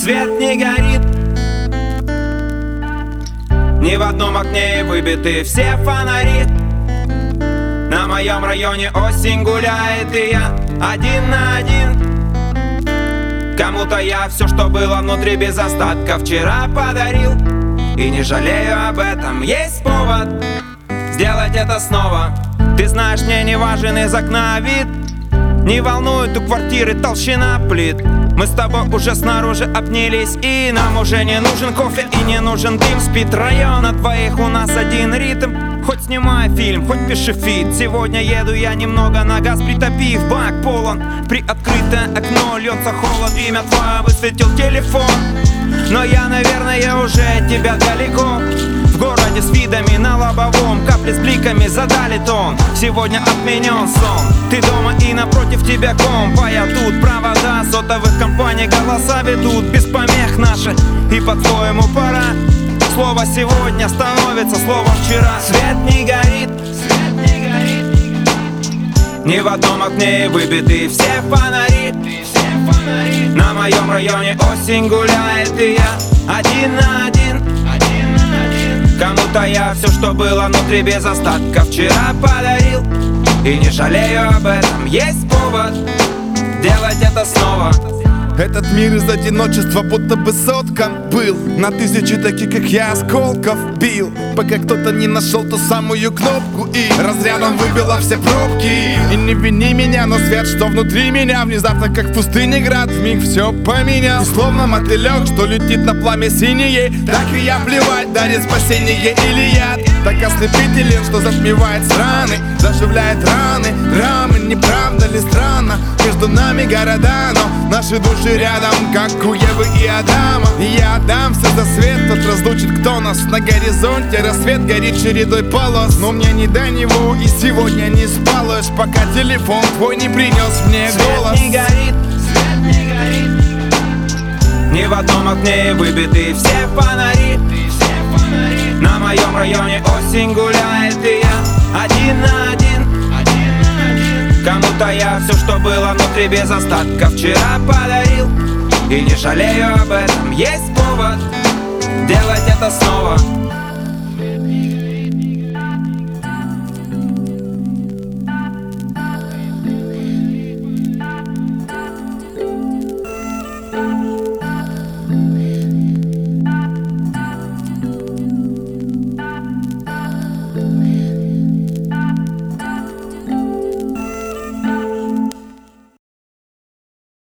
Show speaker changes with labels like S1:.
S1: Свет не горит, ни в одном окне выбиты все фонари. На моем районе осень гуляет, и я один на один. Кому-то я все, что было внутри без остатка, вчера подарил. И не жалею об этом, есть повод сделать это снова. Ты знаешь, мне не важен из окна вид, не волнует у квартиры толщина плит. Мы с тобой уже снаружи обнялись, и нам уже не нужен кофе и не нужен дым. Спит район, от двоих у нас один ритм. Хоть снимай фильм, хоть пиши фит. Сегодня еду я немного на газ, притопив, бак полон. Приоткрытое окно, льется холод, имя твое высветил телефон. Но я, наверное, уже от тебя далеко. В городе с видами на лобовом, капли с бликами задали тон. Сегодня отменен сон, ты дома и напротив тебя комп. А я тут, провода сотовых компаний голоса ведут без помех наши. И по-твоему пора. Слово сегодня становится словом вчера. Свет не горит, ни в одном окне выбиты все фонари. На моем районе осень гуляет, и я один на один. Кому-то я все, что было внутри без остатка, вчера подарил. И не жалею об этом, есть повод делать это снова.
S2: Этот мир из одиночества будто бы соткан был. На тысячи таких, как я, осколков бил, пока кто-то не нашел ту самую кнопку и разрядом выбило все пробки. И не вини меня, но свет, что внутри меня, внезапно, как в пустыне град, вмиг все поменял. И словно мотылек, что летит на пламя синее, так и я плевать, дарит спасение или яд. Так ослепителен, что затмевает раны, заживляет раны, рамы. Не правда ли странно? Между нами города, но наши души рядом, как у Евы и Адама. И я отдамся за свет, тот разлучит, кто нас. На горизонте рассвет горит чередой полос, но мне не до него, и сегодня не спалось, пока телефон твой не принес мне голос.
S1: Свет не горит, ни в одном окне выбиты все фонари. На моем районе осень гуляет, и я один на один. Кому-то я все, что было внутри без остатка, вчера подарил. И не жалею об этом, есть повод делать это снова.